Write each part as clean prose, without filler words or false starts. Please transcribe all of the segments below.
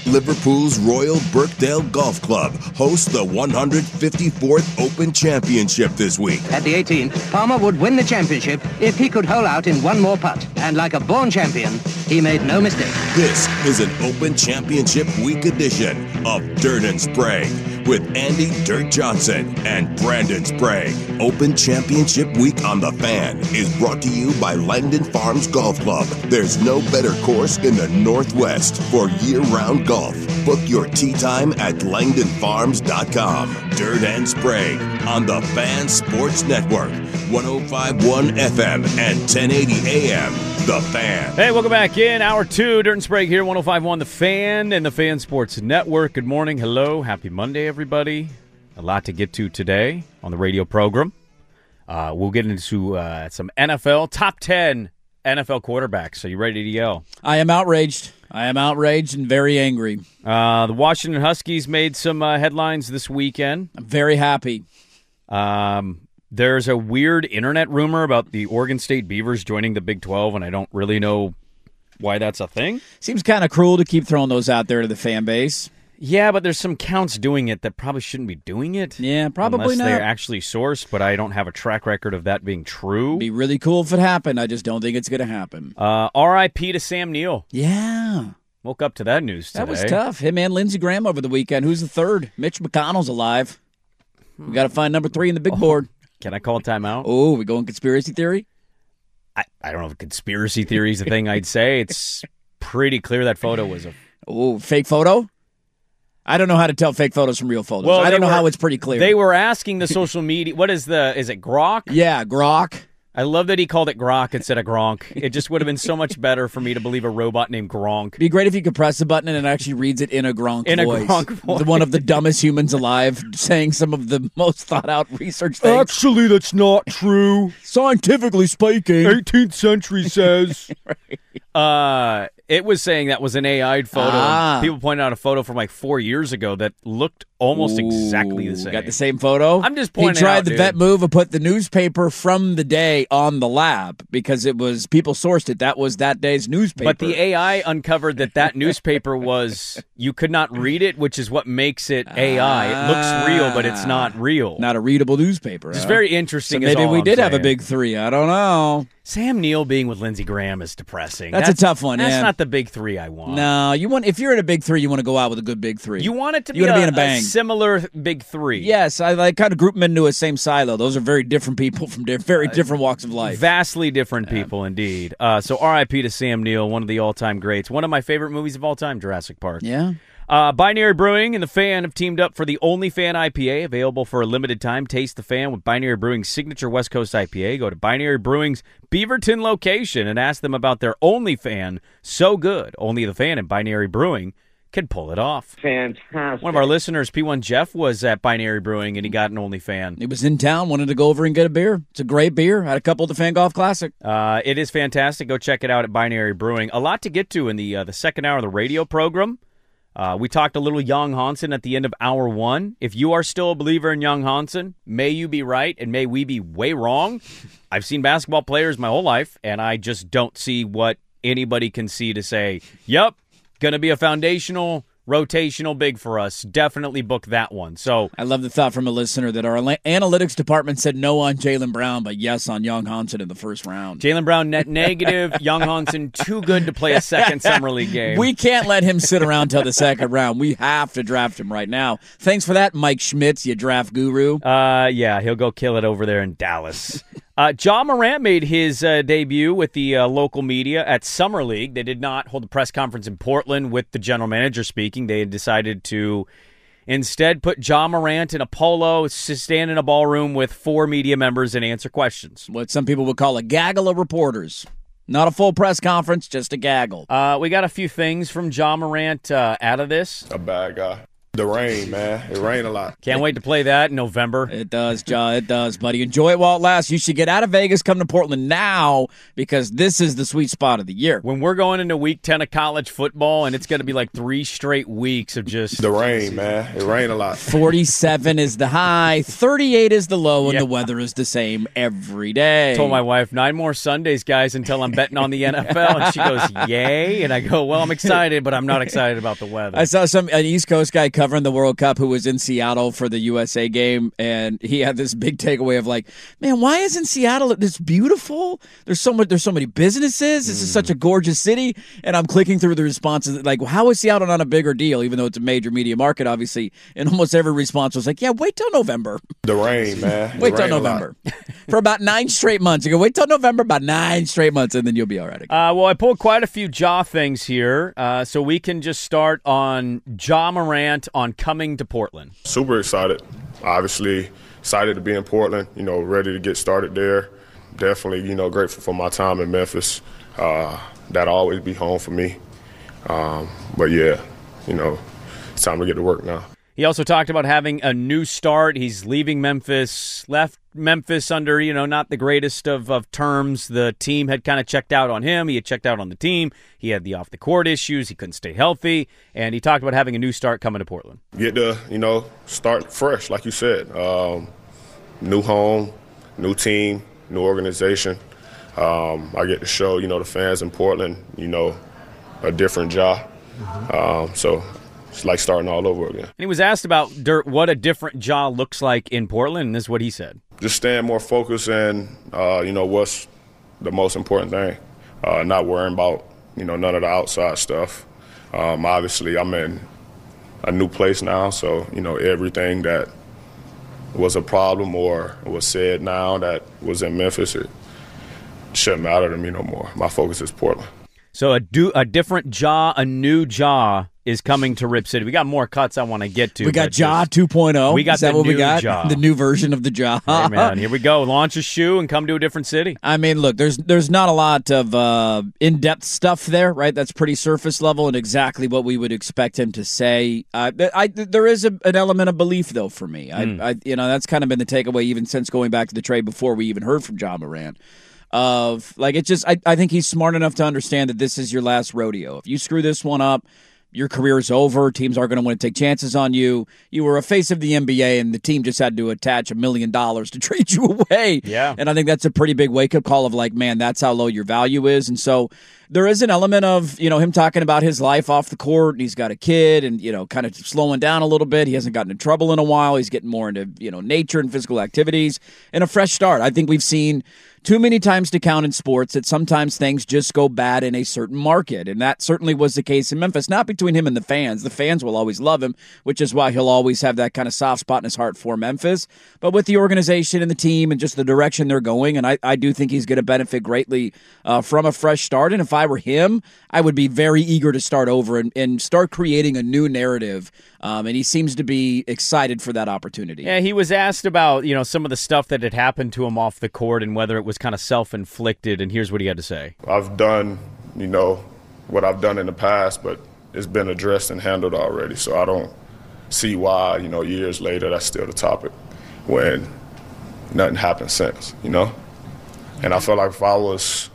Liverpool's Royal Birkdale Golf Club hosts the 154th Open Championship this week. At the 18th, Palmer would win the championship if he could hole out in one more putt. And like a born champion, he made no mistake. This is an Open Championship Week edition of Dirt and Sprague with Andy Dirt Johnson and Brandon Sprague. Open Championship Week on The Fan is brought to you by Langdon Farms Golf Club. There's no better course in the Northwest for year-round golf. Book your tee time at LangdonFarms.com. Dirt and Sprague on the Fan Sports Network, 105.1 FM and 1080 AM. The Fan. Hey, welcome back in. Hour 2, Dirt and Sprague here, 105.1 The Fan and the Fan Sports Network. Good morning. Hello. Happy Monday, everybody. A lot to get to today on the radio program. We'll get into some NFL, top 10 NFL quarterbacks. Are you ready to yell? I am outraged. And very angry. The Washington Huskies made some headlines this weekend. I'm very happy. There's a weird internet rumor about the Oregon State Beavers joining the Big 12, and I don't really know why that's a thing. Seems kind of cruel to keep throwing those out there to the fan base. Yeah, but there's some counts doing it that probably shouldn't be doing it. Yeah, probably unless not. They're actually sourced, but I don't have a track record of that being true. It'd be really cool if it happened. I just don't think it's going to happen. R.I.P. to Sam Neill. Yeah. Woke up to that news today. That was tough. Him and Lindsey Graham over the weekend. Who's the third? Mitch McConnell's alive. We got to find number 3 in the big board. Can I call a timeout? Oh, we going conspiracy theory? I don't know if conspiracy theory is the thing I'd say. It's pretty clear that photo was a... Oh, fake photo? I don't know how to tell fake photos from real photos. Well, I don't know how it's pretty clear. They were asking the social media, is it Grok? Yeah, Grok. I love that he called it Grok instead of Gronk. It just would have been so much better for me to believe a robot named Gronk. It'd be great if you could press the button and it actually reads it in a Gronk voice. In a Gronk voice. One of the dumbest humans alive saying some of the most thought-out research things. Actually, that's not true. Scientifically speaking. 18th century says. Right. It was saying that was an AI'd photo. People pointed out a photo from like 4 years ago that looked almost exactly the same. Got the same photo? I'm just pointing out, he tried the vet move and put the newspaper from the day on the lab because it was, people sourced it. That was that day's newspaper. But the AI uncovered that newspaper was, you could not read it, which is what makes it AI. It looks real, but it's not real. Not a readable newspaper. It's very interesting. So maybe we did have a big 3. I don't know. Sam Neill being with Lindsey Graham is depressing. That's a tough one. That's not the big 3 I want. No, if you're in a big 3, you want to go out with a good big 3. You want it to be in a bang. Similar big 3. Yes, I kind of group them into a same silo. Those are very different people from very different walks of life. Vastly different people, indeed. So R.I.P. to Sam Neill, one of the all-time greats. One of my favorite movies of all time, Jurassic Park. Yeah. Binary Brewing and The Fan have teamed up for the Only Fan IPA, available for a limited time. Taste The Fan with Binary Brewing's signature West Coast IPA. Go to Binary Brewing's Beaverton location and ask them about their Only Fan. So good. Only The Fan and Binary Brewing can pull it off. Fantastic. One of our listeners, P1 Jeff, was at Binary Brewing, and he got an Only Fan. He was in town, wanted to go over and get a beer. It's a great beer. Had a couple at the Fan Golf Classic. It is fantastic. Go check it out at Binary Brewing. A lot to get to in the second hour of the radio program. We talked a little Young Hansen at the end of hour 1. If you are still a believer in Young Hansen, may you be right and may we be way wrong. I've seen basketball players my whole life, and I just don't see what anybody can see to say, yep, going to be a foundational, rotational big for us. Definitely book that one. So I love the thought from a listener that our analytics department said no on Jaylen Brown, but yes on Young Hansen in the first round. Jaylen Brown net negative. Young Hansen too good to play a second summer league game. We can't let him sit around till the second round. We have to draft him right now. Thanks for that, Mike Schmitz, you draft guru. Yeah, he'll go kill it over there in Dallas. Ja Morant made his debut with the local media at Summer League. They did not hold a press conference in Portland with the general manager speaking. They had decided to instead put Ja Morant in a polo, stand in a ballroom with 4 media members and answer questions. What some people would call a gaggle of reporters. Not a full press conference, just a gaggle. We got a few things from Ja Morant out of this. A bad guy. The rain, man. It rained a lot. Can't wait to play that in November. It does, John. It does, buddy. Enjoy it while it lasts. You should get out of Vegas, come to Portland now, because this is the sweet spot of the year. When we're going into week 10 of college football, and it's going to be like 3 straight weeks of just... The rain, man. It rained a lot. 47 is the high, 38 is the low, and the weather is the same every day. I told my wife, 9 more Sundays, guys, until I'm betting on the NFL. And she goes, yay? And I go, well, I'm excited, but I'm not excited about the weather. I saw an East Coast guy covering the World Cup who was in Seattle for the USA game, and he had this big takeaway of like, man, why isn't Seattle this beautiful? There's so many businesses. This is such a gorgeous city. And I'm clicking through the responses like, well, how is Seattle not a bigger deal, even though it's a major media market, obviously? And almost every response was like, yeah, wait till November. The rain, man. Wait till November. For about 9 straight months. You go, wait till November, about 9 straight months, and then you'll be all right again. Well, I pulled quite a few Ja things here, so we can just start on Ja Morant on coming to Portland. Super excited. Obviously excited to be in Portland, ready to get started there. Definitely, grateful for my time in Memphis. That'll always be home for me. But, yeah, it's time to get to work now. He also talked about having a new start. He's leaving Memphis, left Memphis under, not the greatest of terms. The team had kind of checked out on him. He had checked out on the team. He had the off-the-court issues. He couldn't stay healthy. And he talked about having a new start coming to Portland. Get to, start fresh, like you said. New home, new team, new organization. I get to show, the fans in Portland, a different Ja. So it's like starting all over again. And he was asked about what a different Ja looks like in Portland, and this is what he said. Just staying more focused and, what's the most important thing. Not worrying about, none of the outside stuff. Obviously, I'm in a new place now, so, everything that was a problem or was said now that was in Memphis, it shouldn't matter to me no more. My focus is Portland. So a different Ja, a new Ja is coming to Rip City. We got more cuts I want to get to. We got Ja 2.0. We got is that what we got? Ja. The new version of the Ja. Hey, man, here we go. Launch a shoe and come to a different city. I mean, look, there's not a lot of in-depth stuff there, right? That's pretty surface level and exactly what we would expect him to say. There is an element of belief, though, for me. That's kind of been the takeaway even since going back to the trade before we even heard from Ja Morant. I think he's smart enough to understand that this is your last rodeo. If you screw this one up, your career is over. Teams aren't going to want to take chances on you. You were a face of the NBA, and the team just had to attach $1 million to trade you away. Yeah. And I think that's a pretty big wake-up call of like, man, that's how low your value is. And so there is an element of, him talking about his life off the court, and he's got a kid and, kind of slowing down a little bit. He hasn't gotten in trouble in a while. He's getting more into, nature and physical activities and a fresh start. I think we've seen too many times to count in sports that sometimes things just go bad in a certain market. And that certainly was the case in Memphis, not between him and the fans. The fans will always love him, which is why he'll always have that kind of soft spot in his heart for Memphis. But with the organization and the team and just the direction they're going, and I do think he's going to benefit greatly from a fresh start. And if I were him, I would be very eager to start over and start creating a new narrative. And he seems to be excited for that opportunity. Yeah, he was asked about, some of the stuff that had happened to him off the court and whether it was kind of self-inflicted, and here's what he had to say. I've done, what I've done in the past, but it's been addressed and handled already. So I don't see why, years later, that's still the topic when nothing happened since, And I feel like if I was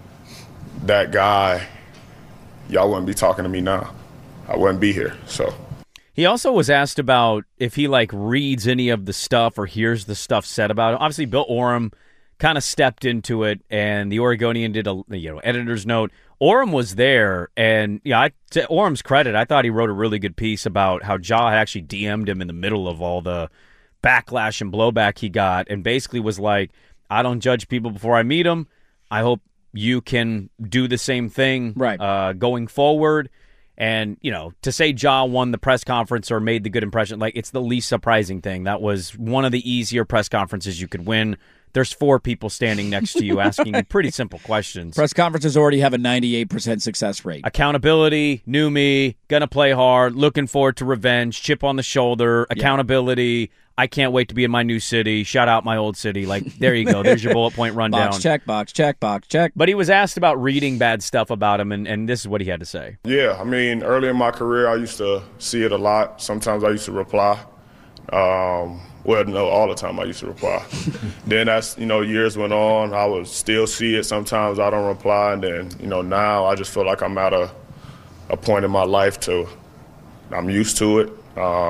that guy, y'all wouldn't be talking to me now. I wouldn't be here, so. He also was asked about if he reads any of the stuff or hears the stuff said about him. Obviously, Bill Oram kind of stepped into it, and the Oregonian did a editor's note. Oram was there, and to Oram's credit, I thought he wrote a really good piece about how Ja had actually DM'd him in the middle of all the backlash and blowback he got, and basically was like, I don't judge people before I meet them. I hope you can do the same thing going forward. And, to say Ja won the press conference or made the good impression, it's the least surprising thing. That was one of the easier press conferences you could win. There's 4 people standing next to you asking you pretty simple questions. Press conferences already have a 98% success rate. Accountability, new me, gonna play hard, looking forward to revenge, chip on the shoulder, accountability. I can't wait to be in my new city. Shout out my old city. Like, there you go. There's your bullet point rundown. Box, check. But he was asked about reading bad stuff about him, and this is what he had to say. Yeah, I mean, early in my career, I used to see it a lot. Sometimes I used to reply. Well, no, all the time I used to reply. Then as, years went on, I would still see it. Sometimes I don't reply. And then, now I just feel like I'm at a point in my life I'm used to it.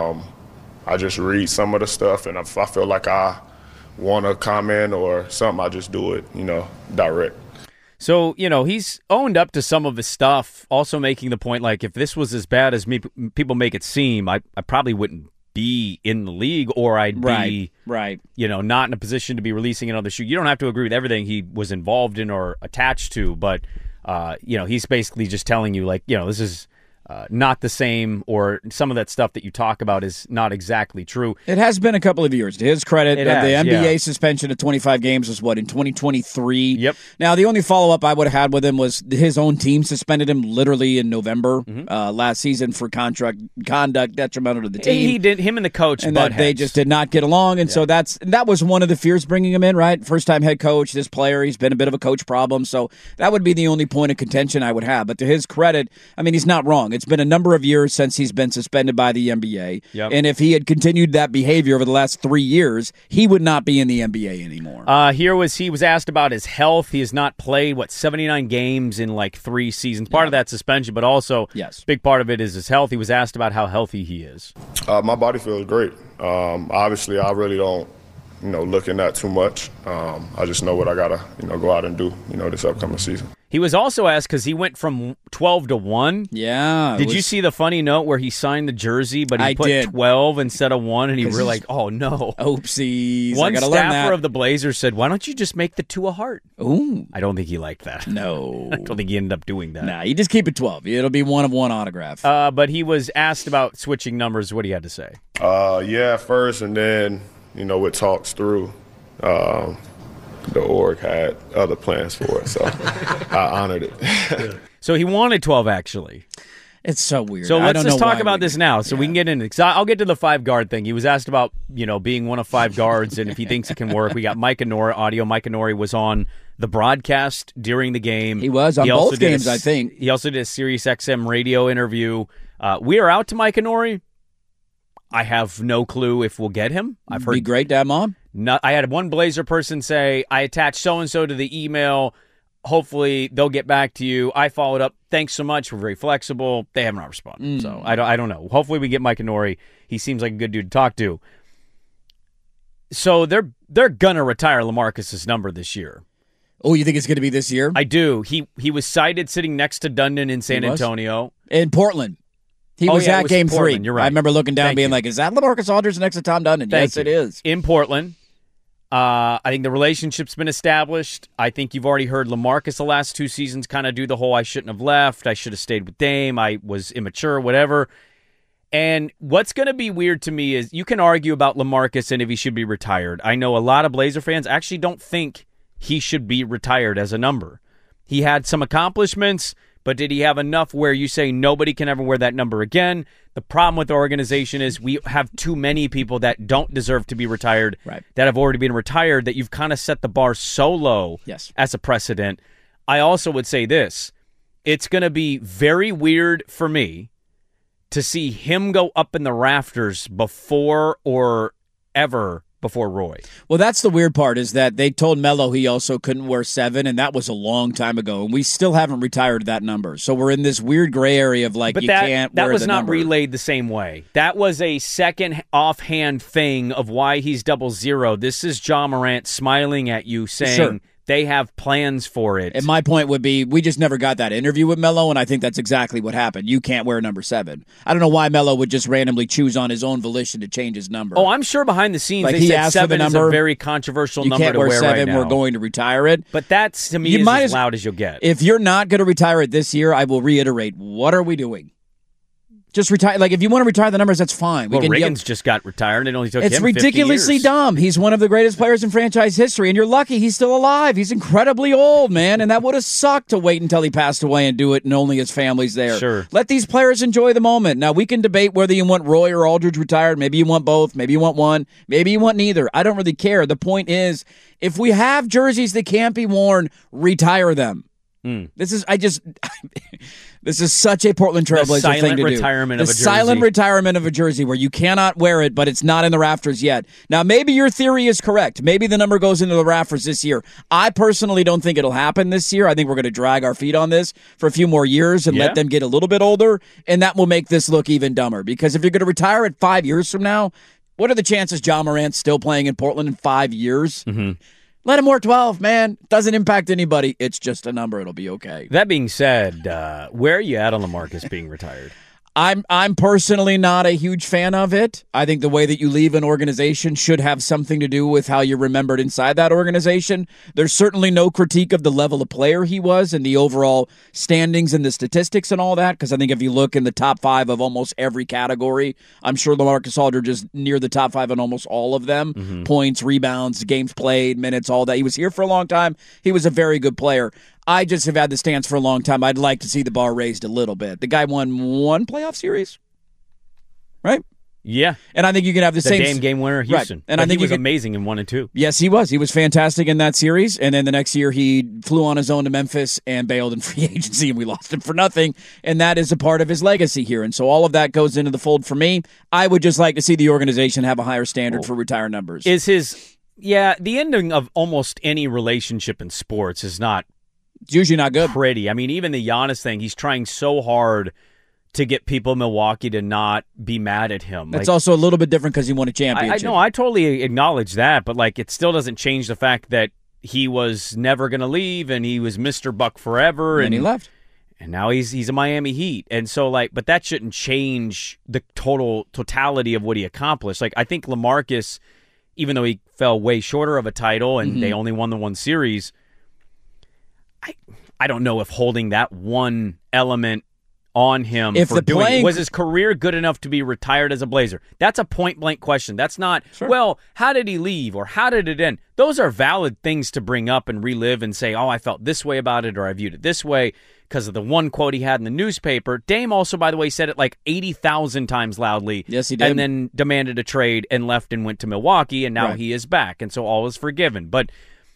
I just read some of the stuff, and if I feel like I want to comment or something, I just do it, direct. So, he's owned up to some of his stuff, also making the point, like, if this was as bad as people make it seem, I probably wouldn't be in the league, or I'd be, right. Not in a position to be releasing another shoe. You don't have to agree with everything he was involved in or attached to, but, he's basically just telling you, like, this is not the same, or some of that stuff that you talk about is not exactly true. It has been a couple of years. To his credit, the NBA suspension of 25 games was in 2023? Yep. Now, the only follow-up I would have had with him was his own team suspended him literally in November last season for conduct detrimental to the team. Him and the coach, and that they just did not get along, and so that was one of the fears bringing him in, right? First-time head coach, this player, he's been a bit of a coach problem, so that would be the only point of contention I would have. But to his credit, I mean, he's not wrong. It's been a number of years since he's been suspended by the NBA. Yep. And if he had continued that behavior over the last 3 years, he would not be in the NBA anymore. He was asked about his health. He has not played, 79 games in 3 seasons. Part of that suspension, but also big part of it is his health. He was asked about how healthy he is. My body feels great. Obviously, I really don't, look in that too much. I just know what I got to, go out and do, this upcoming season. He was also asked because he went from 12 to 1. Yeah. Did you see the funny note where he signed the jersey, but he put 12 instead of 1, and he was like, oh, no. Oopsies. One staffer of the Blazers said, why don't you just make the 2 a heart? Ooh. I don't think he liked that. No. I don't think he ended up doing that. Nah, you just keep it 12. It'll be 1 of 1 autograph. But he was asked about switching numbers. What do you have to say? Yeah, first, and then, it talks through. The org had other plans for it, so I honored it. So he wanted 12, actually. It's so weird. So let's just talk about this now, so we can get into it. I'll get to the 5-guard thing. He was asked about, being one of 5 guards and if he thinks it can work. We got Micah Nori audio. Micah Nori was on the broadcast during the game. He was on both games, I think. He also did a SiriusXM radio interview. We are out to Micah Nori. I have no clue if we'll get him. I've heard. Be great to have him on. I had one Blazer person say, I attached so-and-so to the email. Hopefully they'll get back to you. I followed up. Thanks so much. We're very flexible. They have not responded. So I don't know. Hopefully we get Micah Nori. He seems like a good dude to talk to. So they're going to retire LaMarcus's number this year. Oh, you think it's going to be this year? I do. He was cited sitting next to Dundon in San Antonio. In Portland. He was at Game 3. You're right. I remember looking down being like, is that LaMarcus Aldridge next to Tom Dundon? Yes, it is. In Portland. I think the relationship's been established. I think you've already heard LaMarcus the last 2 seasons kind of do the whole I shouldn't have left, I should have stayed with Dame, I was immature, whatever. And what's going to be weird to me is you can argue about LaMarcus and if he should be retired. I know a lot of Blazer fans actually don't think he should be retired as a number. He had some accomplishments, but did he have enough where you say nobody can ever wear that number again? The problem with the organization is we have too many people that don't deserve to be retired, that have already been retired, that you've kind of set the bar so low as a precedent. I also would say this. It's going to be very weird for me to see him go up in the rafters before Roy. Well, that's the weird part is that they told Melo he also couldn't wear 7, and that was a long time ago, and we still haven't retired that number. So we're in this weird gray area of can't wear the number. That was not relayed the same way. That was a second offhand thing of why he's 00. This is Ja Morant smiling at you saying they have plans for it. And my point would be we just never got that interview with Melo, and I think that's exactly what happened. You can't wear number 7. I don't know why Melo would just randomly choose on his own volition to change his number. Oh, I'm sure behind the scenes they said 7 is a very controversial number to wear right now. You can't wear 7, we're going to retire it. But that's, to me, is as loud as you'll get. If you're not going to retire it this year, I will reiterate, what are we doing? Just retire. Like, if you want to retire the numbers, that's fine. Well, Riggins just got retired, and it only took him 50 years. It's ridiculously dumb. He's one of the greatest players in franchise history, and you're lucky he's still alive. He's incredibly old, man, and that would have sucked to wait until he passed away and do it, and only his family's there. Sure. Let these players enjoy the moment. Now, we can debate whether you want Roy or Aldridge retired. Maybe you want both. Maybe you want one. Maybe you want neither. I don't really care. The point is, if we have jerseys that can't be worn, retire them. This is such a Portland Trailblazer thing to do. The silent retirement of a jersey where you cannot wear it, but it's not in the rafters yet. Now, maybe your theory is correct. Maybe the number goes into the rafters this year. I personally don't think it'll happen this year. I think we're going to drag our feet on this for a few more years and let them get a little bit older, and that will make this look even dumber. Because if you're going to retire it 5 years from now, what are the chances Ja Morant's still playing in Portland in 5 years? Mm-hmm. Let him wear 12, man. Doesn't impact anybody. It's just a number. It'll be okay. That being said, where are you at on LaMarcus being retired? I'm personally not a huge fan of it. I think the way that you leave an organization should have something to do with how you're remembered inside that organization. There's certainly no critique of the level of player he was and the overall standings and the statistics and all that, because I think if you look in the top 5 of almost every category, I'm sure LaMarcus Aldridge is near the top 5 in almost all of them. Mm-hmm. Points, rebounds, games played, minutes, all that. He was here for a long time. He was a very good player. I just have had the stance for a long time. I'd like to see the bar raised a little bit. The guy won one playoff series, right? Yeah. And I think you can have the same Dame game winner, Houston. Right. And but I think he was amazing in 1 and 2. Yes, he was. He was fantastic in that series. And then the next year he flew on his own to Memphis and bailed in free agency, and we lost him for nothing. And that is a part of his legacy here. And so all of that goes into the fold for me. I would just like to see the organization have a higher standard for retire numbers. The ending of almost any relationship in sports is not it's usually not good. Pretty. I mean, even the Giannis thing, he's trying so hard to get people in Milwaukee to not be mad at him. That's also a little bit different because he won a championship. I know, I totally acknowledge that, but it still doesn't change the fact that he was never going to leave and he was Mr. Buck forever. And he left. And now he's a Miami Heat. And so, but that shouldn't change the totality of what he accomplished. I think LaMarcus, even though he fell way shorter of a title and they only won the one series, I don't know if holding that one element on him was his career good enough to be retired as a Blazer? That's a point-blank question. That's not, well, how did he leave or how did it end? Those are valid things to bring up and relive and say, I felt this way about it or I viewed it this way because of the one quote he had in the newspaper. Dame also, by the way, said it 80,000 times loudly. Yes, he did. And then demanded a trade and left and went to Milwaukee, and now he is back. And so all is forgiven. But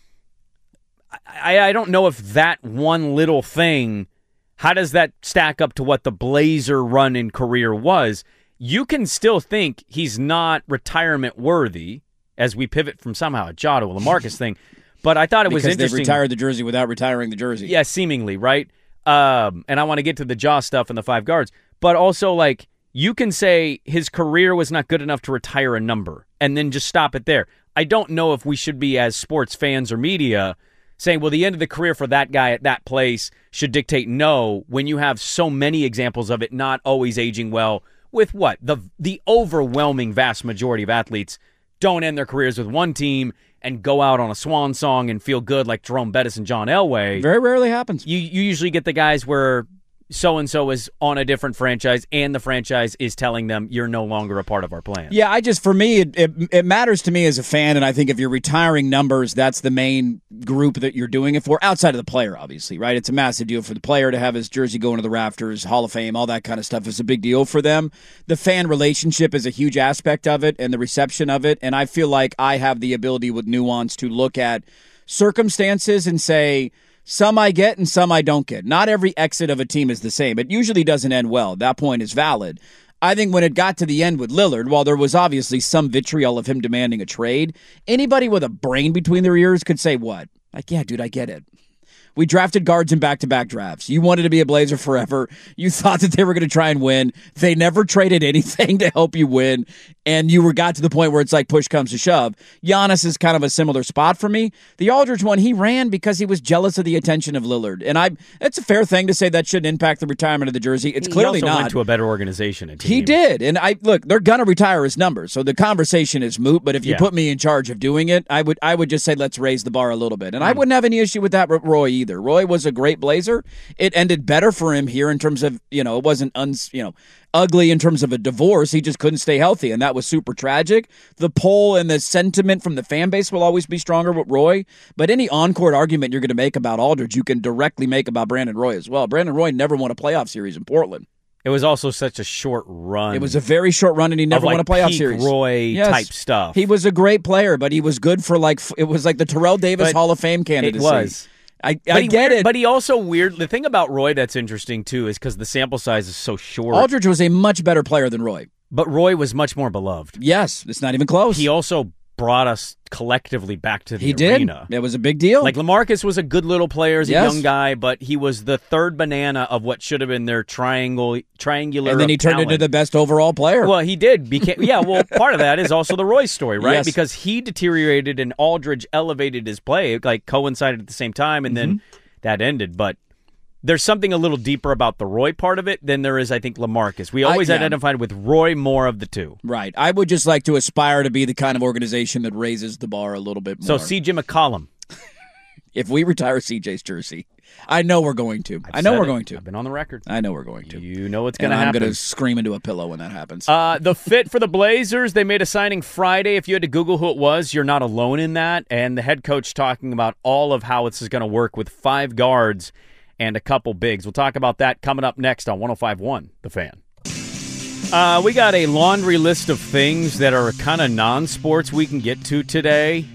I don't know if that one little thing, how does that stack up to what the Blazer run in career was? You can still think he's not retirement worthy as we pivot from somehow a Ja to a LaMarcus thing. But I thought it was interesting. Because they retired the jersey without retiring the jersey. Yeah, seemingly, right? And I want to get to the Ja stuff and the 5 guards. But also, you can say his career was not good enough to retire a number and then just stop it there. I don't know if we should be, as sports fans or media, saying, well, the end of the career for that guy at that place should dictate no, when you have so many examples of it not always aging well with what? The overwhelming vast majority of athletes don't end their careers with one team and go out on a swan song and feel good like Jerome Bettis and John Elway. Very rarely happens. You usually get the guys where so-and-so is on a different franchise and the franchise is telling them you're no longer a part of our plan. Yeah, for me, it matters to me as a fan, and I think if you're retiring numbers, that's the main group that you're doing it for, outside of the player, obviously, right? It's a massive deal for the player to have his jersey go into the rafters, Hall of Fame, all that kind of stuff is a big deal for them. The fan relationship is a huge aspect of it and the reception of it, and I feel like I have the ability with nuance to look at circumstances and say, some I get and some I don't get. Not every exit of a team is the same. It usually doesn't end well. That point is valid. I think when it got to the end with Lillard, while there was obviously some vitriol of him demanding a trade, anybody with a brain between their ears could say what? Yeah, dude, I get it. We drafted guards in back-to-back drafts. You wanted to be a Blazer forever. You thought that they were going to try and win. They never traded anything to help you win, and you got to the point where it's push comes to shove. Giannis is kind of a similar spot for me. The Aldridge one, he ran because he was jealous of the attention of Lillard, and it's a fair thing to say that shouldn't impact the retirement of the jersey. It's clearly not. He also went to a better organization. He did, and look, they're going to retire his numbers, so the conversation is moot, but if you put me in charge of doing it, I would just say let's raise the bar a little bit, and I wouldn't have any issue with that, Roy, either. Roy was a great Blazer. It ended better for him here in terms of, it wasn't ugly in terms of a divorce. He just couldn't stay healthy, and that was super tragic. The poll and the sentiment from the fan base will always be stronger with Roy, but any on-court argument you're going to make about Aldridge, you can directly make about Brandon Roy as well. Brandon Roy never won a playoff series in Portland. It was also such a short run. It was a very short run, and he never won a playoff peak series. Roy type stuff. He was a great player, but he was good for it was like the Terrell Davis Hall of Fame candidacy. It was. I get it. But he also the thing about Roy that's interesting, too, is because the sample size is so short. Aldridge was a much better player than Roy. But Roy was much more beloved. Yes, it's not even close. He also brought us collectively back to the arena. It was a big deal. Like LaMarcus was a good little player as a young guy, but he was the third banana of what should have been their triangular. And then he turned talent. into the best overall player. Well, he did. Part of that is also the Roy story, right? Yes. Because he deteriorated and Aldridge elevated his play, like coincided at the same time, and then that ended. But there's something a little deeper about the Roy part of it than there is, I think, LaMarcus. We always identified with Roy more of the two. Right. I would just like to aspire to be the kind of organization that raises the bar a little bit more. So C.J. McCollum. If we retire CJ's jersey, I know we're going to. I've been on the record. I know we're going to. You know what's going to happen. I'm going to scream into a pillow when that happens. The fit for the Blazers, they made a signing Friday. If you had to Google who it was, you're not alone in that. And the head coach talking about all of how this is going to work with 5 guards and a couple bigs. We'll talk about that coming up next on 105.1 The Fan. We got a laundry list of things that are kind of non-sports we can get to today.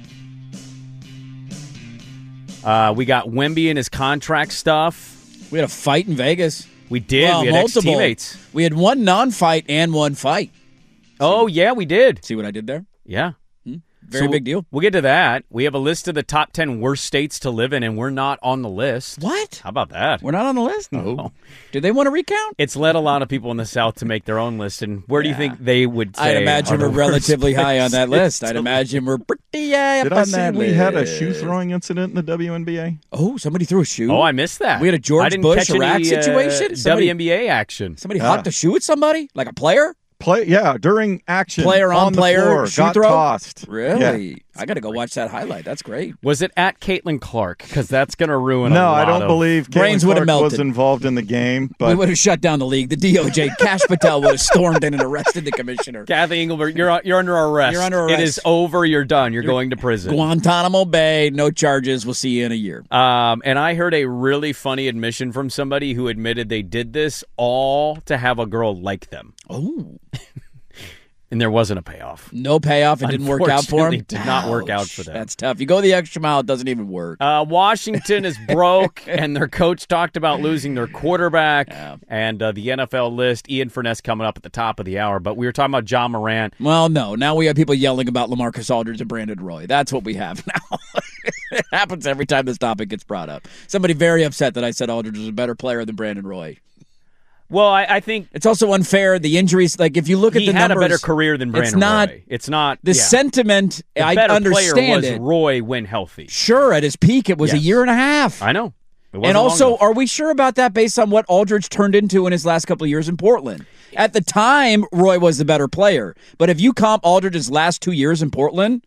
We got Wemby and his contract stuff. We had a fight in Vegas. We did. Well, we had multiple ex-teammates. We had one non-fight and one fight. Oh, yeah, we did. See what I did there? Yeah. Very big deal. We'll get to that. We have a list of the top 10 worst states to live in, and we're not on the list. What? How about that? We're not on the list? No. Do they want to recount? It's led a lot of people in the South to make their own list, and where do you think they would say I'd imagine we're relatively high on that list. I'd imagine we're pretty high up on that list. We had a shoe-throwing incident in the WNBA? Oh, somebody threw a shoe? Oh, I missed that. We had a George Bush Iraq situation? WNBA action. Somebody hocked a shoe at somebody? Like a player? During action. Player on the player, floor, shoe got throw? tossed. Really? Yeah. I got to go watch that highlight. That's great. Was it at Caitlin Clark? Because that's going to ruin No, a lot I don't believe brains Caitlin would have Clark melted. was involved in the game. But we would have shut down the league. The DOJ, Cash Patel, would have stormed in and arrested the commissioner. Kathy Engelbert, you're under arrest. You're under arrest. It is over. You're done. You're going to prison. Guantanamo Bay, no charges. We'll see you in a year. And I heard a really funny admission from somebody who admitted they did this all to have a girl like them. Oh. And there wasn't a payoff. No payoff. It didn't work out for him. It did not work out for them. That's tough. You go the extra mile, it doesn't even work. Washington is broke, and their coach talked about losing their quarterback. Yeah. And the NFL list, Ian Furness coming up at the top of the hour. But we were talking about Ja Morant. Well, no. Now we have people yelling about LaMarcus Aldridge and Brandon Roy. That's what we have now. It happens every time this topic gets brought up. Somebody very upset that I said Aldridge was a better player than Brandon Roy. Well, I think it's also unfair. The injuries, like if you look at the numbers, he had a better career than Brandon Roy. It's not the sentiment. The I better understand player was Roy when healthy. Sure, at his peak, it was a year and a half. I know. And also, are we sure about that based on what Aldridge turned into in his last couple of years in Portland? At the time, Roy was the better player. But if you comp Aldridge's last 2 years in Portland,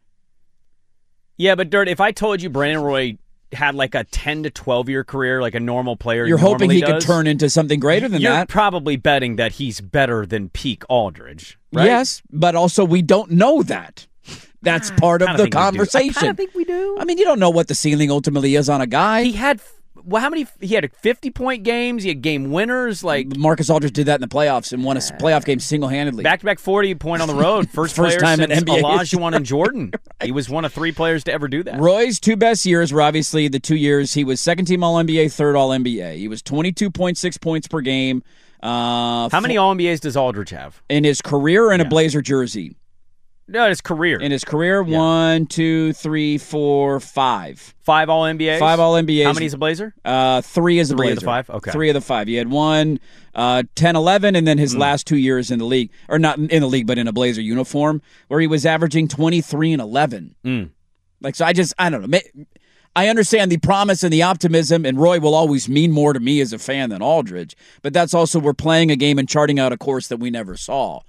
yeah, but Dirt, if I told you Brandon Roy had like a 10 to 12 year career like a normal player you're hoping he could turn into something greater than that. You're probably betting that he's better than peak Aldridge, right? Yes, but also we don't know that. That's part of the conversation. I kind of think we do. I mean, you don't know what the ceiling ultimately is on a guy. He had he had 50-point games, he had game winners. Like Marcus Aldridge did that in the playoffs and won a playoff game single-handedly. Back-to-back 40-point on the road. First time since in NBA Olajuwon and Jordan. Right. He was one of 3 players to ever do that. Roy's 2 best years were obviously the 2 years he was second-team All-NBA, third All-NBA. He was 22.6 points per game. How many All-NBAs does Aldridge have? In his career in a Blazer jersey. No, his career. In his career, 1, 2, 3, 4, 5. 5 All-NBAs? 5 All-NBAs. How many is a Blazer? 3 is a Blazer. 3 of the 5? Okay. 3 of the 5. He had 1, 10, 11, and then his last 2 years in the league. Or not in the league, but in a Blazer uniform, where he was averaging 23 and 11. Like, so I don't know. I understand the promise and the optimism, and Roy will always mean more to me as a fan than Aldridge. But that's also, we're playing a game and charting out a course that we never saw.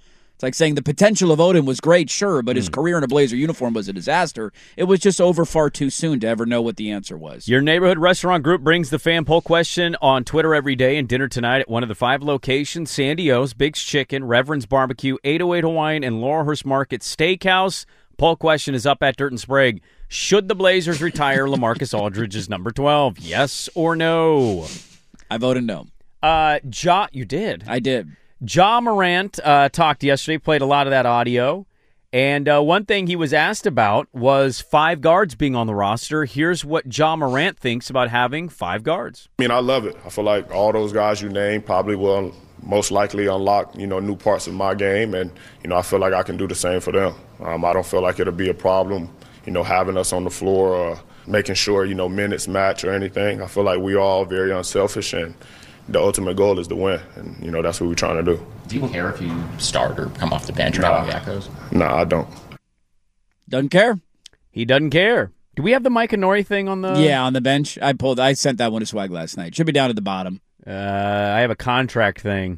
It's like saying the potential of Odin was great, sure, but his career in a Blazer uniform was a disaster. It was just over far too soon to ever know what the answer was. Your neighborhood restaurant group brings the fan poll question on Twitter every day, and dinner tonight at one of the 5 locations: Sandy O's, Big's Chicken, Reverend's Barbecue, 808 Hawaiian, and Laurelhurst Market Steakhouse. Poll question is up at Dirt and Sprague. Should the Blazers retire LaMarcus Aldridge as number 12? Yes or no? I voted no. You did. I did. Ja Morant talked yesterday, played a lot of that audio, and one thing he was asked about was 5 guards being on the roster. Here's what Ja Morant thinks about having 5 guards. I mean, I love it. I feel like all those guys you named probably will most likely unlock, new parts of my game, and, I feel like I can do the same for them. I don't feel like it'll be a problem, having us on the floor or making sure, minutes match or anything. I feel like we all very unselfish, and the ultimate goal is to win, and, that's what we're trying to do. Do you care if you start or come off the bench or how that goes? Nah, I don't. Doesn't care. He doesn't care. Do we have the Micah Nori thing on the... Yeah, on the bench. I sent that one to Swag last night. Should be down at the bottom. I have a contract thing.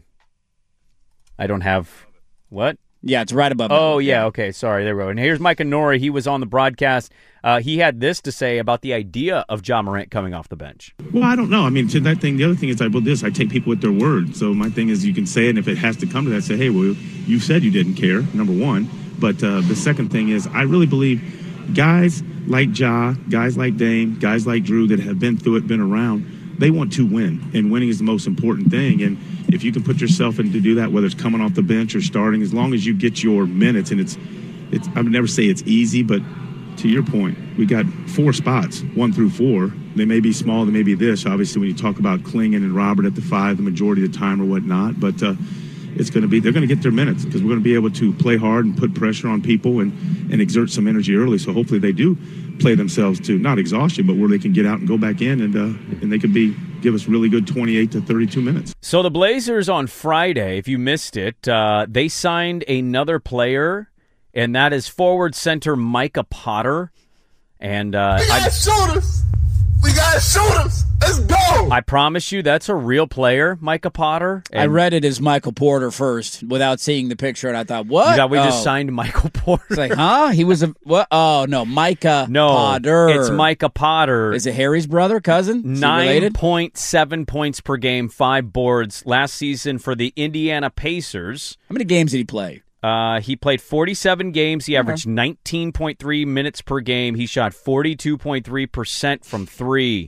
I don't have... What? Yeah, it's right above. Oh, yeah, okay, sorry, there we go. And here's Micah Nori. He was on the broadcast. He had this to say about the idea of Ja Morant coming off the bench. Well, I don't know. I mean, to that thing, the other thing is I take people at their word. So my thing is you can say it, and if it has to come to that, say, hey, well, you said you didn't care, number one. But the second thing is I really believe guys like Ja, guys like Dame, guys like Drew that have been through it, been around, they want to win, and winning is the most important thing. And if you can put yourself in to do that, whether it's coming off the bench or starting, as long as you get your minutes, and it's I would never say it's easy, but to your point, we got 4 spots, 1 through 4. They may be small, they may be this. Obviously, when you talk about Klingon and Robert at the 5, the majority of the time or whatnot, but it's going to be, they're going to get their minutes because we're going to be able to play hard and put pressure on people and exert some energy early. So hopefully they do play themselves to not exhaustion, but where they can get out and go back in and they could give us really good 28 to 32 minutes. So the Blazers on Friday, if you missed it, they signed another player, and that is forward center Micah Potter. And we got shooters. We got shooters. Let's go. I promise you that's a real player, Micah Potter. I read it as Michael Porter first without seeing the picture, and I thought, what? You thought we just signed Michael Porter? It's like, huh? He was a what? Oh, no, Micah Potter. It's Micah Potter. Is it Harry's brother, cousin? 9.7 points per game, 5 boards last season for the Indiana Pacers. How many games did he play? He played 47 games. He averaged 19.3 minutes per game. He shot 42.3% from 3.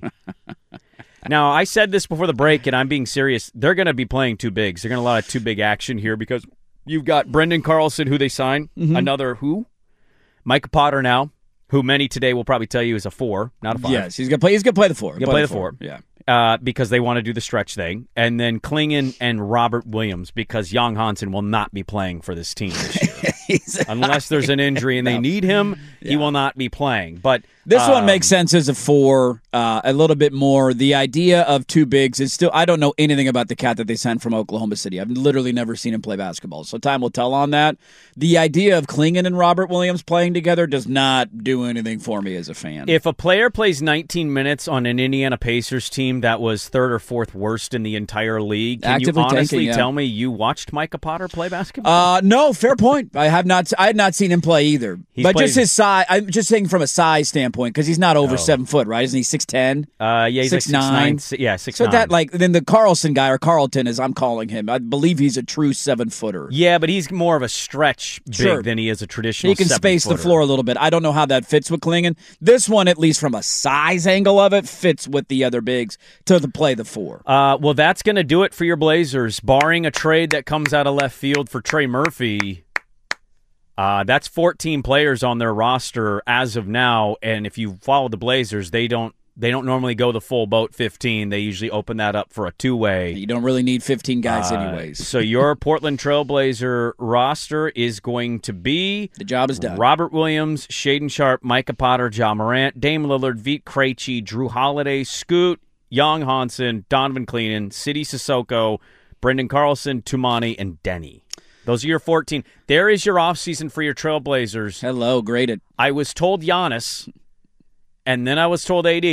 Now, I said this before the break, and I'm being serious. They're going to be playing 2 bigs. They're going to allow 2 big action here because you've got Brendan Carlson, who they signed. Another who? Micah Potter now, who many today will probably tell you is a 4, not a 5. Yes, he's going to play the 4. He's going to play the 4. Yeah. Because they want to do the stretch thing. And then Klingon and Robert Williams, because Young Hansen will not be playing for this team this year. Unless there's an injury and they need him, he will not be playing. But this one makes sense as a 4, a little bit more. The idea of 2 bigs is still, I don't know anything about the cat that they sent from Oklahoma City. I've literally never seen him play basketball, so time will tell on that. The idea of Klingon and Robert Williams playing together does not do anything for me as a fan. If a player plays 19 minutes on an Indiana Pacers team that was 3rd or 4th worst in the entire league, can you honestly tell me you watched Micah Potter play basketball? No, fair point. I had not seen him play either. Just his size, I'm just saying from a size standpoint, because he's not over 7 foot, right? Isn't he 6'10"? Yeah, he's 6'9". Like 6'9". Yeah, 6'9". So that, then the Carlson guy, or Carlton as I'm calling him, I believe he's a true 7-footer. Yeah, but he's more of a stretch big than he is a traditional 7-footer. He can space the floor a little bit. I don't know how that fits with Klingon. This one, at least from a size angle of it, fits with the other bigs to play the 4. Well, that's going to do it for your Blazers, barring a trade that comes out of left field for Trey Murphy. That's 14 players on their roster as of now, and if you follow the Blazers, they don't normally go the full boat 15. They usually open that up for a 2-way. You don't really need 15 guys anyways. So your Portland Trailblazer roster is going to be... The job is done. Robert Williams, Shaedon Sharpe, Micah Potter, Ja Morant, Dame Lillard, Vit Krejci, Drew Holiday, Scoot, Young Hansen, Donovan Cleanan, Sidi Sissoko, Brendan Carlson, Tumani, and Denny. Those are your 14. There is your offseason for your Trailblazers. Hello, graded. I was told Giannis, and then I was told AD.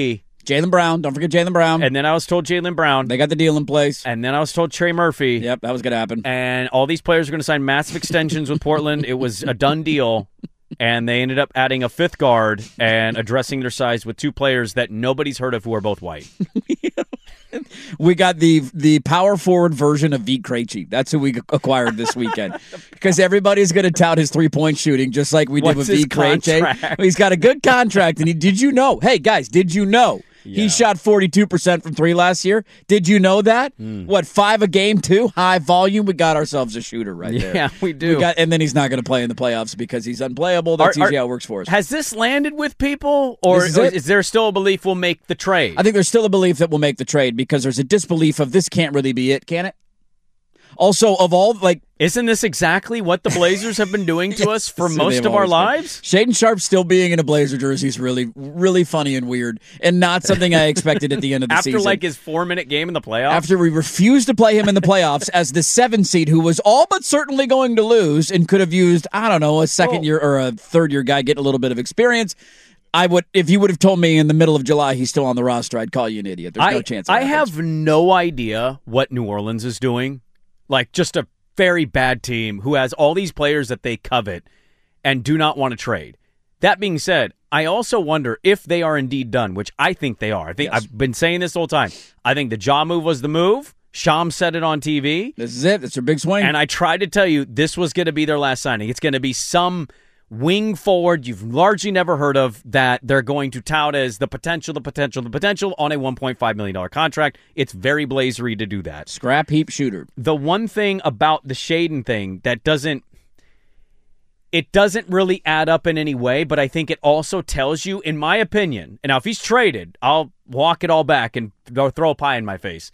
Jaylen Brown. Don't forget Jaylen Brown. And then I was told Jaylen Brown. They got the deal in place. And then I was told Trey Murphy. Yep, that was going to happen. And all these players are going to sign massive extensions with Portland. It was a done deal. And they ended up adding a fifth guard and addressing their size with two players that nobody's heard of who are both white. We got the power forward version of Vit Krejci. That's who we acquired this weekend. Because everybody's going to tout his three-point shooting just like we did with Vit Krejci. He's got a good contract. And did you know? Hey, guys, did you know? Yeah. He shot 42% from three last year. Did you know that? What, 5 a game, too? High volume? We got ourselves a shooter right there. Yeah, we do. And then he's not going to play in the playoffs because he's unplayable. That's usually how it works for us. Has this landed with people, or is there still a belief we'll make the trade? I think there's still a belief that we'll make the trade because there's a disbelief of this can't really be it, can it? Also, of all, isn't this exactly what the Blazers have been doing to us for most of our lives? Shaedon Sharpe still being in a Blazer jersey is really, really funny and weird, and not something I expected at the end of the season. After his 4-minute game in the playoffs? After we refused to play him in the playoffs as the 7 seed who was all but certainly going to lose and could have used, I don't know, a second-year or a third-year guy getting a little bit of experience. If you would have told me in the middle of July he's still on the roster, I'd call you an idiot. There's no chance. I have no idea what New Orleans is doing. Just a very bad team who has all these players that they covet and do not want to trade. That being said, I also wonder if they are indeed done, which I think they are. I've been saying this the whole time. I think the Ja move was the move. Shams said it on TV. This is it. It's their big swing. And I tried to tell you this was going to be their last signing. It's going to be some wing forward you've largely never heard of that they're going to tout as the potential on a $1.5 million contract. It's very Blazery to do that. Scrap heap shooter. The one thing about the Shaedon thing that doesn't really add up in any way, but I think it also tells you, in my opinion, and now if he's traded, I'll walk it all back and throw a pie in my face.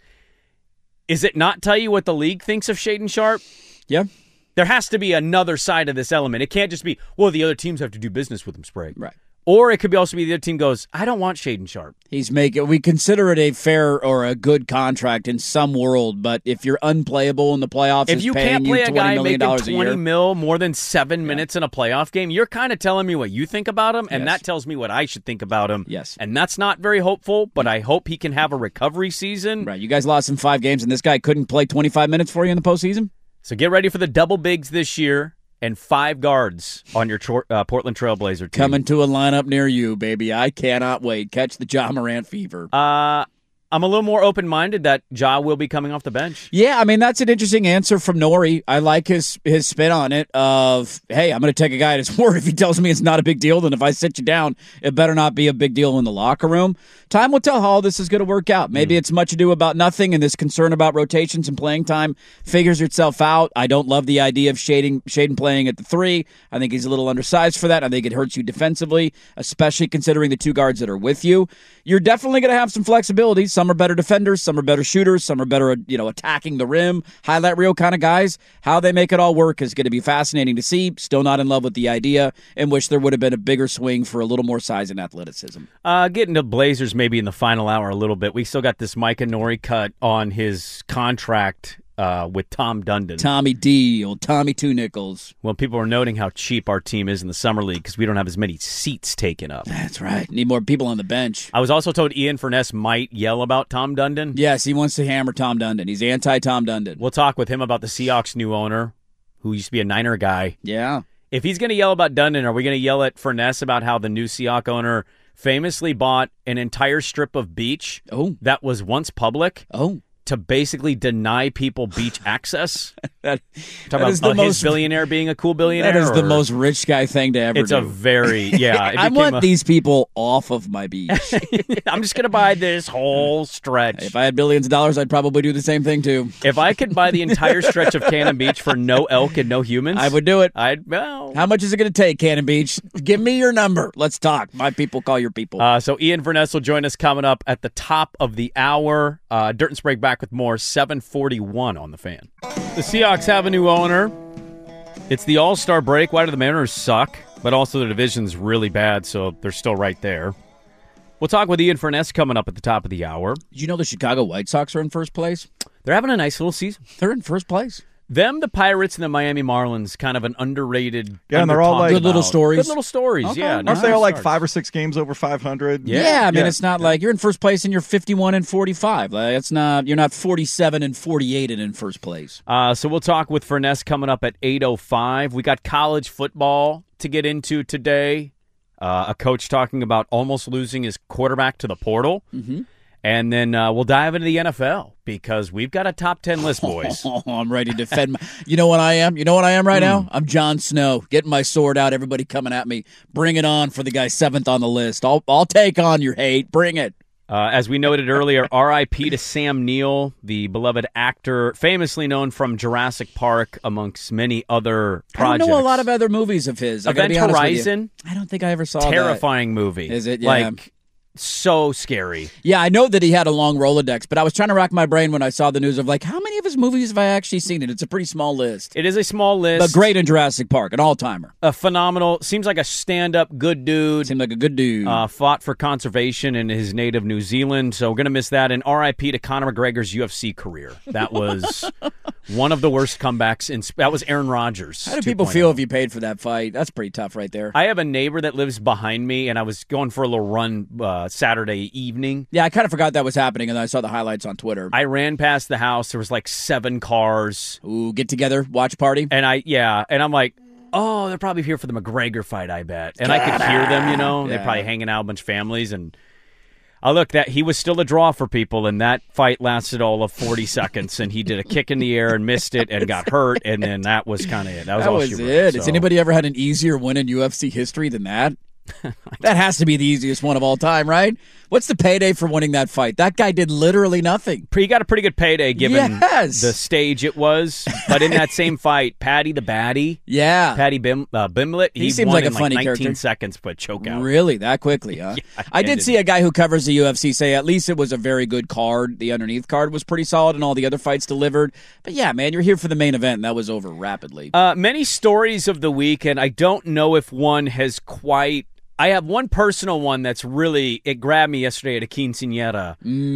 Is it not tell you what the league thinks of Shaedon Sharpe? Yeah. There has to be another side of this element. It can't just be, well, the other teams have to do business with him, Sprague. Right. Or it could also be the other team goes, I don't want Shaedon Sharpe. We consider it a fair or a good contract in some world, but if you're unplayable in the playoffs, if you can't play a guy making $20 million more than 7 minutes in a playoff game, you're kind of telling me what you think about him, and that tells me what I should think about him. Yes. And that's not very hopeful, but I hope he can have a recovery season. Right. You guys lost in 5 games, and this guy couldn't play 25 minutes for you in the postseason? So get ready for the double bigs this year and 5 guards on your Portland Trailblazer team. Coming to a lineup near you, baby. I cannot wait. Catch the Ja Morant fever. I'm a little more open-minded that Ja will be coming off the bench. Yeah, I mean, that's an interesting answer from Nori. I like his spin on it of, hey, I'm going to take a guy at his word. If he tells me it's not a big deal, then if I sit you down, it better not be a big deal in the locker room. Time will tell how all this is going to work out. Maybe it's much ado about nothing, and this concern about rotations and playing time figures itself out. I don't love the idea of Shaedon playing at the 3. I think he's a little undersized for that. I think it hurts you defensively, especially considering the 2 guards that are with you. You're definitely going to have some flexibility. Some are better defenders, some are better shooters, some are better, attacking the rim, highlight reel kind of guys. How they make it all work is going to be fascinating to see. Still not in love with the idea and wish there would have been a bigger swing for a little more size and athleticism. Getting to Blazers maybe in the final hour a little bit. We still got this Micah Nori cut on his contract with Tom Dundon. Tommy D, old Tommy Two Nickels. Well, people are noting how cheap our team is in the summer league because we don't have as many seats taken up. That's right. Need more people on the bench. I was also told Ian Furness might yell about Tom Dundon. Yes, he wants to hammer Tom Dundon. He's anti-Tom Dundon. We'll talk with him about the Seahawks' new owner, who used to be a Niner guy. Yeah. If he's going to yell about Dundon, are we going to yell at Furness about how the new Seahawks owner famously bought an entire strip of beach that was once public to basically deny people beach access? That is the most billionaire being a cool billionaire. That is the most rich guy thing to ever do. It's a very, I want these people off of my beach. I'm just going to buy this whole stretch. If I had billions of dollars, I'd probably do the same thing too. If I could buy the entire stretch of Cannon Beach for no elk and no humans, I would do it. Well, how much is it going to take, Cannon Beach? Give me your number. Let's talk. My people call your people. So Ian Furness will join us coming up at the top of the hour. Dirt and Sprague back with more. 7:41 on the Fan. The Seahawks have a new owner. It's the All-Star break. Why do the Mariners suck? But also the division's really bad, so they're still right there. We'll talk with Ian Furness coming up at the top of the hour. Did you know the Chicago White Sox are in first place? They're having a nice little season. They're in first place. Them, the Pirates, and the Miami Marlins, kind of an underrated. Yeah, and they're all like good little stories. Good little stories. Okay. Yeah, Aren't they all like 5 or 6 games over 500? Yeah, I mean, it's not like you're in first place and you're 51-45. Like, it's not. You're not 47-48 and in first place. So we'll talk with Furness coming up at 8:05. We got college football to get into today. A coach talking about almost losing his quarterback to the portal. Mm-hmm. And then we'll dive into the NFL because we've got a top 10 list, boys. I'm ready to defend. You know what I am? You know what I am right now? I'm Jon Snow, getting my sword out. Everybody coming at me. Bring it on for the guy 7th on the list. I'll take on your hate. Bring it. As we noted earlier, R.I.P. to Sam Neill, the beloved actor, famously known from Jurassic Park, amongst many other projects. I don't know a lot of other movies of his. Event Horizon. I don't think I ever saw Terrifying movie. Is it? Yeah. Like, so scary. Yeah, I know that he had a long Rolodex, but I was trying to rack my brain when I saw the news of like, how many of his movies have I actually seen? And it's a pretty small list. It is a small list. But great in Jurassic Park, an all-timer. A phenomenal, seems like a stand-up good dude. Seemed like a good dude. Fought for conservation in his native New Zealand, so we're going to miss that. And R.I.P. to Conor McGregor's UFC career. That was one of the worst comebacks. That was Aaron Rodgers. How do people feel if you paid for that fight? That's pretty tough right there. I have a neighbor that lives behind me, and I was going for a little run Saturday evening. Yeah, I kind of forgot that was happening, and then I saw the highlights on Twitter. I ran past the house. There was like 7 cars. Ooh, get together, watch party. And I'm like, oh, they're probably here for the McGregor fight, I bet. And I could hear them, you know. They're probably hanging out, a bunch of families. And I looked, that he was still a draw for people, and that fight lasted all of 40 seconds. And he did a kick in the air and missed it and got hurt, and then that was kind of it. That was it. Has anybody ever had an easier win in UFC history than that? That has to be the easiest one of all time, right? What's the payday for winning that fight? That guy did literally nothing. He got a pretty good payday given the stage it was. But in that same fight, Paddy the Baddy, Paddy Bimlet, he seems won like a in funny 19 character. seconds, but choke out. Really? That quickly, huh? I did see a guy who covers the UFC say at least it was a very good card. The underneath card was pretty solid and all the other fights delivered. But yeah, man, you're here for the main event, and that was over rapidly. Many stories of the week, and I don't know if one has quite... I have one personal one that's really, it grabbed me yesterday at a quinceañera.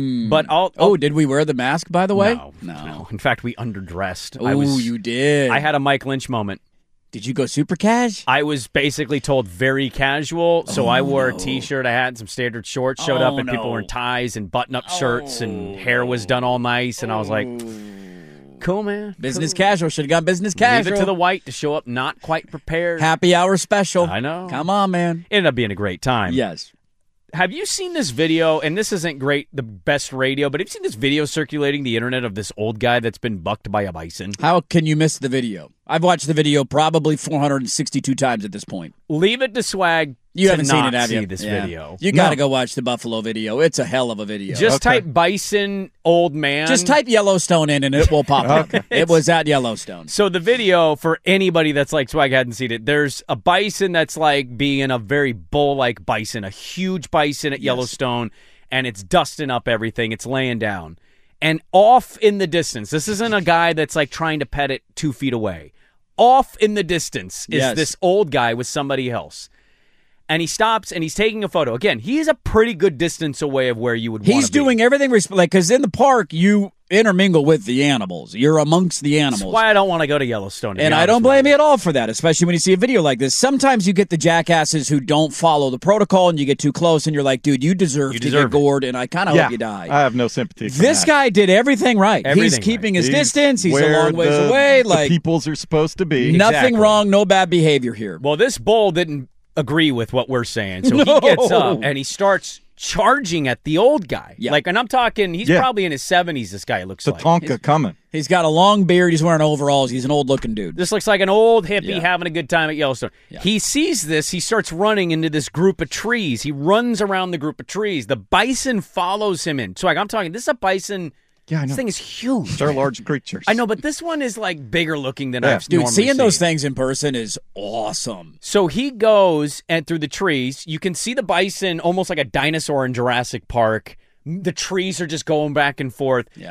But did we wear the mask, by the way? No. In fact, we underdressed. Oh, you did. I had a Mike Lynch moment. Did you go super cash? I was basically told very casual, so I wore a T-shirt, I had some standard shorts, showed up, and people were in ties and button-up shirts, and hair was done all nice, and I was like... Cool, man. Business casual. Should have gone business casual. Leave it to the white to show up not quite prepared. Happy hour special. I know. Come on, man. Ended up being a great time. Yes. Have you seen this video, and this isn't great, the best radio, but have you seen this video circulating the internet of this old guy that's been bucked by a bison? How can you miss the video? I've watched the video probably 462 times at this point. Leave it to Swag. You haven't seen it, have you? See this video. You got to go watch the Buffalo video. It's a hell of a video. Just type bison old man. Just type Yellowstone in and it will pop up. It was at Yellowstone. So the video, for anybody that's like Swag hadn't seen it, there's a bison that's like being a very bull-like bison, a huge bison at Yellowstone, and it's dusting up everything. It's laying down. And off in the distance, this isn't a guy that's like trying to pet it 2 feet away. Off in the distance is this old guy with somebody else. And he stops and he's taking a photo. Again, he's a pretty good distance away of where you would want to be. He's doing everything, like, because in the park, you intermingle with the animals. You're amongst the animals. That's why I don't want to go to Yellowstone. And I don't blame you at all for that, especially when you see a video like this. Sometimes you get the jackasses who don't follow the protocol and you get too close and you're like, dude, you deserve to get gored, and I kind of hope you die. I have no sympathy for this that. guy did everything right. He's keeping his distance. He's a long ways away. Like the peoples are supposed to be. Nothing wrong, no bad behavior here. Well, this bull didn't agree with what we're saying. So he gets up and he starts charging at the old guy. Yeah. Like, and I'm talking, he's probably in his 70s, this guy looks like. Tonka coming. He's got a long beard. He's wearing overalls. He's an old-looking dude. This looks like an old hippie having a good time at Yellowstone. Yeah. He sees this. He starts running into this group of trees. He runs around the group of trees. The bison follows him in. So, like, I'm talking, this is a bison... Yeah, I know. This thing is huge. They're large creatures. I know, but this one is like bigger looking than I've Dude, normally seeing those seen. things in person is awesome. So he goes and through the trees, you can see the bison almost like a dinosaur in Jurassic Park. The trees are just going back and forth. Yeah.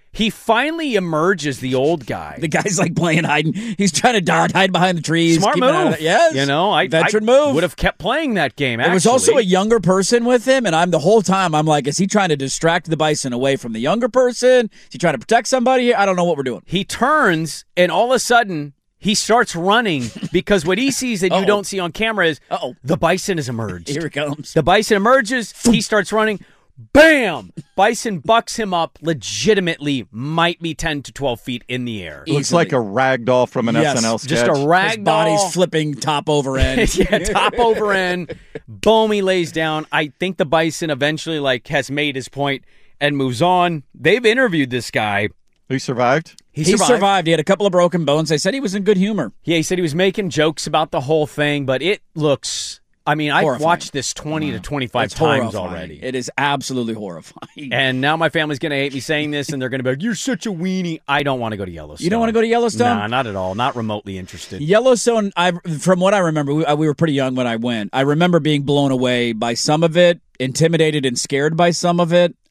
He finally emerges, the old guy. The guy's like playing hiding. He's trying to hide behind the trees. Smart move. Yes. Veteran move. Would have kept playing that game, There was also a younger person with him, and the whole time I'm like, is he trying to distract the bison away from the younger person? Is he trying to protect somebody here? I don't know what we're doing. He turns, and all of a sudden, he starts running because what he sees that you don't see on camera is the bison has emerged. Here it comes. The bison emerges. He starts running. Bam! Bison bucks him up legitimately, might be 10 to 12 feet in the air. Looks like a rag doll from an SNL sketch. Just a rag His doll. body's flipping top over end. Top over end. Boom, he lays down. I think the bison eventually has made his point and moves on. They've interviewed this guy. He survived? He survived. He had a couple of broken bones. They said he was in good humor. Yeah, he said he was making jokes about the whole thing, but it looks... I mean, I've horrifying. Watched this 20 to 25 It's times horrifying. already. It is absolutely horrifying. And now my family's going to hate me saying this, and they're going to be like, you're such a weenie. I don't want to go to Yellowstone. You don't want to go to Yellowstone? Nah, not at all. Not remotely interested. Yellowstone, from what I remember, we were pretty young when I went. I remember being blown away by some of it, intimidated and scared by some of it.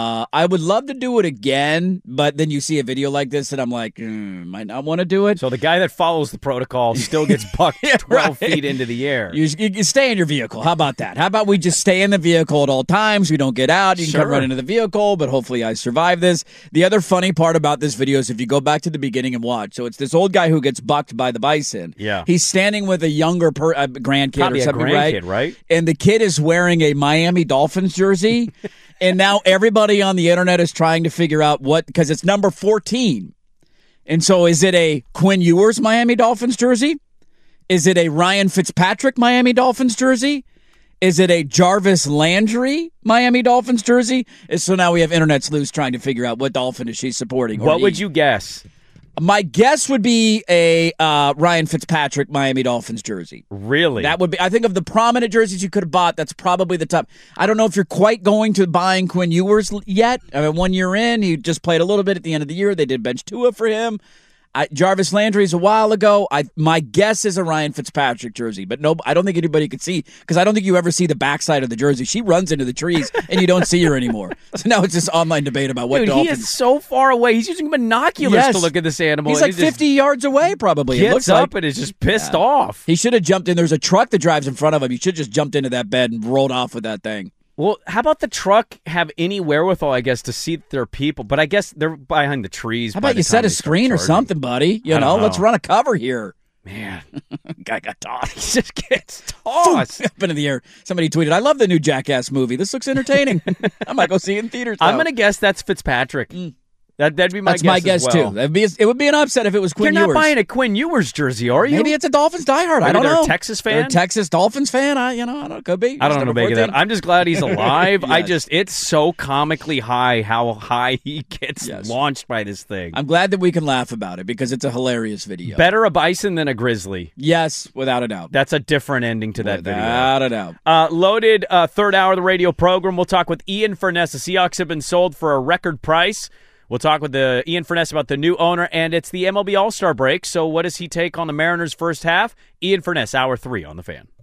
I would love to do it again, but then you see a video like this, and I'm like, might not want to do it. So the guy that follows the protocol still gets bucked 12 feet into the air. You stay in your vehicle. How about that? How about we just stay in the vehicle at all times? We don't get out. You can come right into the vehicle, but hopefully I survive this. The other funny part about this video is if you go back to the beginning and watch. So it's this old guy who gets bucked by the bison. Yeah. He's standing with a younger grandkid Probably or something, a grandkid, right? And the kid is wearing a Miami Dolphins jersey. And now everybody on the internet is trying to figure out because it's number 14. And so is it a Quinn Ewers Miami Dolphins jersey? Is it a Ryan Fitzpatrick Miami Dolphins jersey? Is it a Jarvis Landry Miami Dolphins jersey? And so now we have internet sleuths trying to figure out what Dolphin is she supporting. What would you guess? My guess would be a Ryan Fitzpatrick Miami Dolphins jersey. Really? That would be. I think of the prominent jerseys you could have bought, that's probably the top. I don't know if you're quite going to buying Quinn Ewers yet. I mean, 1 year in, he just played a little bit at the end of the year. They did bench Tua for him. Jarvis Landry's a while ago. My guess is a Ryan Fitzpatrick jersey, but no, I don't think anybody could see because I don't think you ever see the backside of the jersey. She runs into the trees and you don't see her anymore. So now it's this online debate about what Dolphins. He is so far away. He's using binoculars to look at this animal. He's like 50 yards away, probably. Gets it looks up like. and is just pissed off. He should have jumped in. There's a truck that drives in front of him. He should have just jumped into that bed and rolled off with that thing. Well, how about the truck have any wherewithal, I guess, to see that there are people? But I guess they're behind the trees. How about you set a screen or something, buddy? You know, let's run a cover here. Man, guy got tossed. He just gets tossed up into the air. Somebody tweeted, "I love the new Jackass movie. This looks entertaining. I might go see it in theaters." I'm going to guess that's Fitzpatrick. That'd be my guess. That's my guess as well. too. It would be an upset if it was Quinn Ewers. You're not buying a Quinn Ewers jersey, are you? Maybe it's a Dolphins diehard. Maybe I don't know. They're a Texas fan. They're a Texas Dolphins fan. I don't know. Could be. I don't know big of that. I'm just glad he's alive. Yes. It's so comically high how high he gets launched by this thing. I'm glad that we can laugh about it because it's a hilarious video. Better a bison than a grizzly. Yes, without a doubt. That's a different ending to that video. Without a doubt. Loaded third hour of the radio program. We'll talk with Ian Furness. The Seahawks have been sold for a record price. We'll talk with Ian Furness about the new owner, and it's the MLB All-Star break. So what does he take on the Mariners' first half? Ian Furness, Hour 3 on The Fan.